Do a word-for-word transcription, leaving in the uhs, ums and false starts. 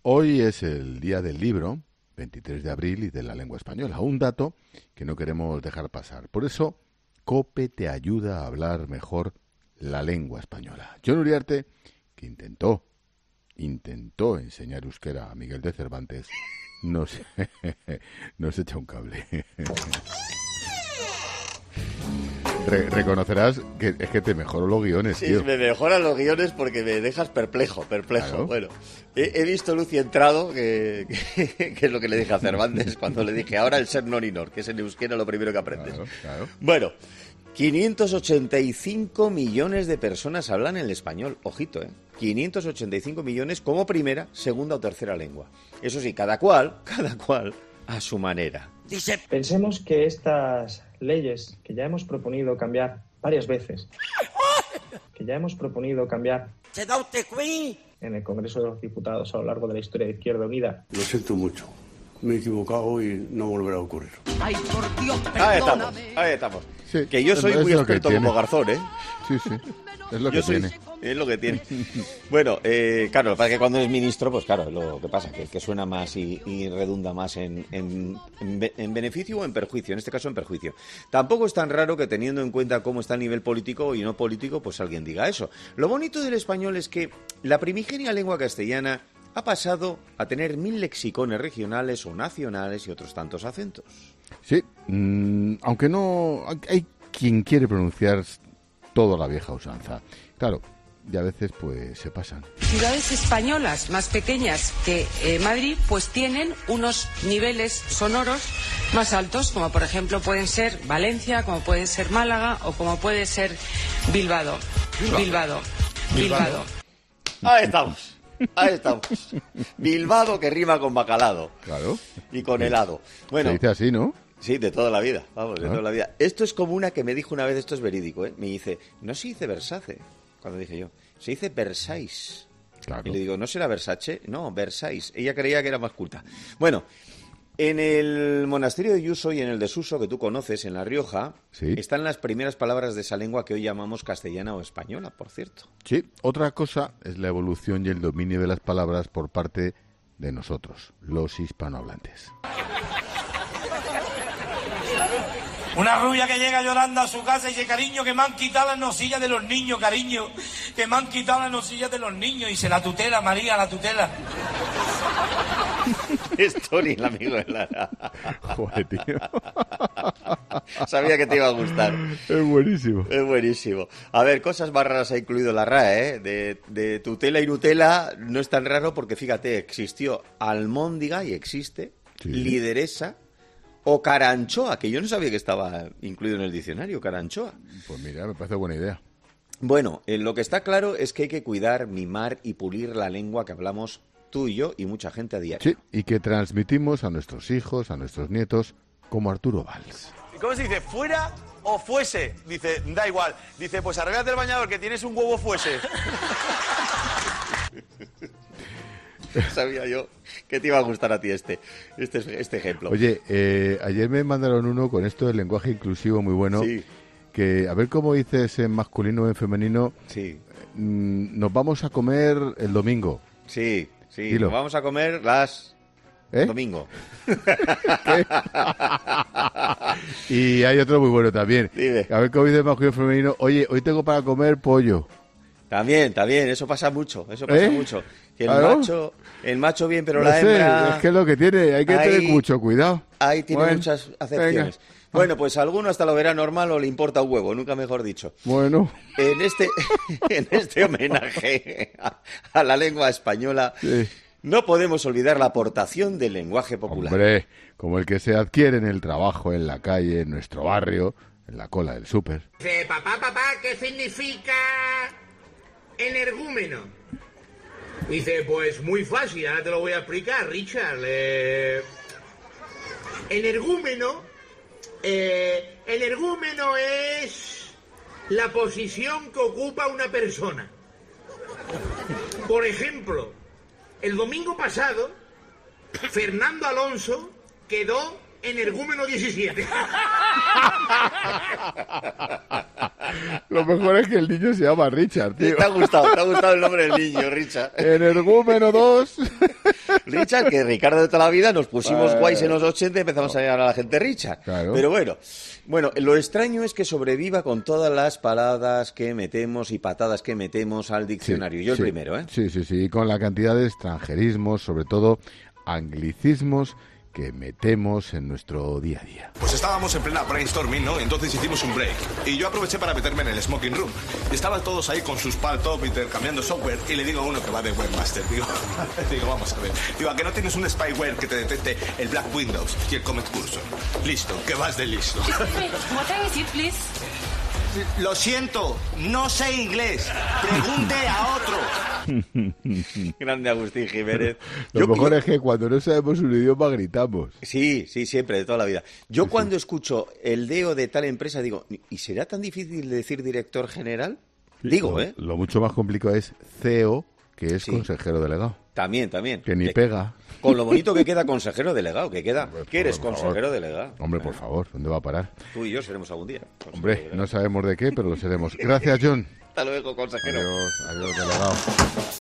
Hoy es el día del libro, veintitrés de abril, y de la lengua española. Un dato que no queremos dejar pasar. Por eso, COPE te ayuda a hablar mejor la lengua española. Jon Uriarte, que intentó, intentó enseñar euskera a Miguel de Cervantes, nos, nos echa un cable. Re- reconocerás que es que te mejoro los guiones, Sí, tío. me mejoran los guiones porque me dejas perplejo, perplejo. Claro. Bueno, he, he visto luz y entrado, que, que, que es lo que le dije a Cervantes cuando le dije, ahora el ser non-inor, que es en euskera lo primero que aprendes. Claro, claro. Bueno, quinientos ochenta y cinco millones de personas hablan el español, ojito, ¿eh? quinientos ochenta y cinco millones como primera, segunda o tercera lengua. Eso sí, cada cual, cada cual a su manera. Dice... Pensemos que estas leyes que ya hemos proponido cambiar varias veces, que ya hemos proponido cambiar en el Congreso de los Diputados a lo largo de la historia de Izquierda Unida. Lo siento mucho. Me he equivocado y no volverá a ocurrir. Ay, por Dios, perdóname. Ahí estamos, ahí estamos. Sí, que yo soy muy experto como Garzón, ¿eh? Sí, sí, es lo que yo soy, tiene. Es lo que tiene. Bueno, eh, claro, para que cuando es ministro, pues claro, lo que pasa, que, que suena más y, y redunda más en, en, en, en beneficio o en perjuicio, en este caso en perjuicio. Tampoco es tan raro que teniendo en cuenta cómo está a nivel político y no político, pues alguien diga eso. Lo bonito del español es que la primigenia lengua castellana ha pasado a tener mil lexicones regionales o nacionales y otros tantos acentos. Sí, mmm, aunque no... Hay quien quiere pronunciar toda la vieja usanza. Claro, y a veces pues se pasan. Ciudades españolas más pequeñas que eh, Madrid pues tienen unos niveles sonoros más altos, como por ejemplo pueden ser Valencia, como pueden ser Málaga o como puede ser Bilbao. Bilbao. Bilbao. Ahí estamos. Ahí estamos. Bilbao, que rima con bacalado. Claro. Y con helado. Bueno, se dice así, ¿no? Sí, de toda la vida. Vamos, de ¿Ah? toda la vida. Esto es como una que me dijo una vez, esto es verídico, ¿eh? Me dice, no se dice Versace. Cuando dije yo, se dice Versailles. Claro. Y le digo, ¿no será Versace? No, Versailles. Ella creía que era más culta. Bueno, en el monasterio de Yuso y en el de Suso, que tú conoces, en La Rioja, sí, están las primeras palabras de esa lengua que hoy llamamos castellana o española, por cierto. Sí, otra cosa es la evolución y el dominio de las palabras por parte de nosotros, los hispanohablantes. Una rubia que llega llorando a su casa y dice, cariño, que me han quitado las nosillas de los niños, cariño, que me han quitado las nosillas de los niños. Y dice, la tutela, María, la tutela. Story, el amigo de Lara. Joder, tío. Sabía que te iba a gustar. Es buenísimo. Es buenísimo. A ver, cosas más raras ha incluido la R A E, ¿eh? De, de tutela y Nutella no es tan raro porque, fíjate, existió almóndiga y existe, sí, lideresa, o caranchoa, que yo no sabía que estaba incluido en el diccionario, caranchoa. Pues mira, me parece buena idea. Bueno, eh, lo que está claro es que hay que cuidar, mimar y pulir la lengua que hablamos tú y yo y mucha gente a diario. Sí, y que transmitimos a nuestros hijos, a nuestros nietos, como Arturo Valls. ¿Cómo se dice? ¿Fuera o fuese? Dice, da igual. Dice, pues arréglate el bañador que tienes un huevo fuese. Sabía yo que te iba a gustar a ti este, este, este ejemplo. Oye, eh, ayer me mandaron uno con esto del lenguaje inclusivo muy bueno. Sí. Que a ver cómo dices en masculino o en femenino. Sí. Mm, nos vamos a comer el domingo. Sí, sí. Dilo. Nos vamos a comer las... ¿Eh? Domingo. Y hay otro muy bueno también. Dime. A ver cómo dices masculino o femenino. Oye, hoy tengo para comer pollo. También, también, eso pasa mucho, eso pasa ¿Eh? mucho. Que el ¿Claro? macho, el macho bien, pero No la sé, hembra... es que es lo que tiene, hay que ahí, tener mucho cuidado. Ahí tiene Bueno, muchas acepciones. venga. Bueno, pues a alguno hasta lo verá normal o le importa un huevo, nunca mejor dicho. Bueno. En este, en este homenaje a, a la lengua española, Sí. no podemos olvidar la aportación del lenguaje popular. Hombre, como el que se adquiere en el trabajo, en la calle, en nuestro barrio, en la cola del súper. Dice, papá, papá, ¿qué significa energúmeno? Dice, pues muy fácil, ahora te lo voy a explicar, Richard. Eh... Energúmeno, eh, energúmeno es la posición que ocupa una persona. Por ejemplo, el domingo pasado, Fernando Alonso quedó energúmeno diecisiete. Lo mejor es que el niño se llama Richard, tío. Te ha gustado, te ha gustado el nombre del niño, Richard. Energúmeno dos. Richard, que Ricardo de toda la vida, nos pusimos guays en los ochenta y empezamos a llamar a la gente Richard. Claro. Pero bueno, bueno, lo extraño es que sobreviva con todas las palabras que metemos y patadas que metemos al diccionario. Sí, Yo el sí, primero, ¿eh? Sí, sí, sí, con la cantidad de extranjerismos, sobre todo anglicismos, que metemos en nuestro día a día. Pues estábamos en plena brainstorming, ¿no? Entonces hicimos un break. Y yo aproveché para meterme en el smoking room. Y estaban todos ahí con sus paltop intercambiando software. Y le digo a uno que va de webmaster, digo, digo, vamos a ver. Digo, ¿a que no tienes un spyware que te detecte el Black Windows y el Comet Cursor? Listo, que vas de listo. What time is it, please? Lo siento, no sé inglés. Pregunte a otro. Grande Agustín Jiménez. Lo Yo- mejor yo- es que cuando no sabemos un idioma gritamos. Sí, sí, siempre, de toda la vida. Yo cuando escucho el deo de tal empresa digo, ¿y será tan difícil decir director general? Digo, lo, ¿eh? Lo mucho más complicado es C E O, que es Sí. consejero delegado. También, también. Que ni Que- pega. Con lo bonito que queda consejero delegado, que queda. Que eres por favor. consejero delegado. Hombre, por favor, ¿dónde va a parar? Tú y yo seremos algún día. consejero Hombre, delegado. no sabemos de qué, pero lo seremos. Gracias, John. Hasta luego, consejero. Adiós, adiós, delegado.